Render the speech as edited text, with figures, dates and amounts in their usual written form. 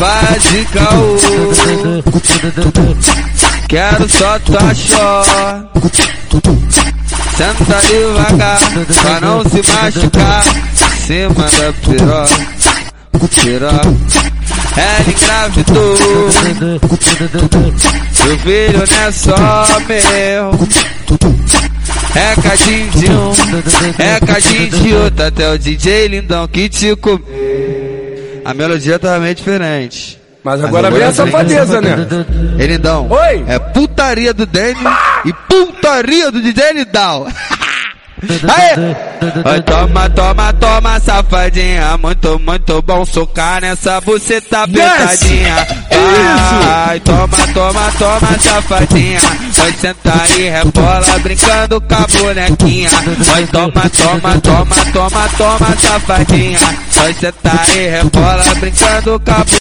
vai de caô. Quero só tua chó. Senta devagar, pra não se machucar. Cima da piroca, ela engravidou. Seu filho não é só meu. É cadinho de outro, até o DJ Lindão que te comeu. A melodia tá meio diferente. Mas agora vem a safadeza, né? Lindão, oi? É putaria do Danny e putaria do DJ Lindão. Aê! Vai, toma, toma, toma, safadinha. Muito, muito bom socar nessa buceta apertadinha. Vai, toma, toma, toma, safadinha. Vai sentar e rebola brincando com a bonequinha. Vai, toma, toma, toma, toma, toma, safadinha. Vai sentar e rebola brincando com a bonequinha.